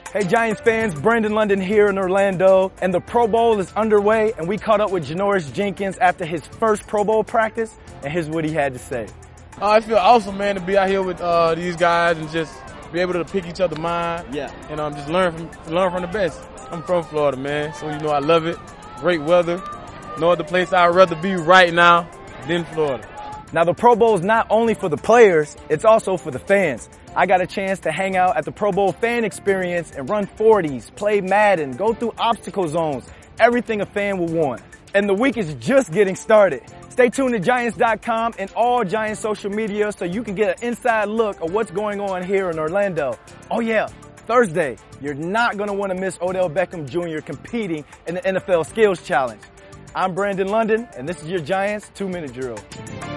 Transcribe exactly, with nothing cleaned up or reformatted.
Hey Giants fans, Brandon London here in Orlando, and the Pro Bowl is underway, and we caught up with Janoris Jenkins after his first Pro Bowl practice, and here's what he had to say. Uh, I feel awesome, man, to be out here with uh, these guys and just be able to pick each other's mind. Yeah. And um, just learn from learn from the best. I'm from Florida, man, so you know I love it. Great weather. No other place I'd rather be right now than Florida. Now the Pro Bowl is not only for the players, it's also for the fans. I got a chance to hang out at the Pro Bowl fan experience and run forties, play Madden, go through obstacle zones, everything a fan would want. And the week is just getting started. Stay tuned to Giants dot com and all Giants social media so you can get an inside look of what's going on here in Orlando. Oh yeah, Thursday, you're not going to want to miss Odell Beckham Junior competing in the N F L Skills Challenge. I'm Brandon London, and this is your Giants two-minute drill.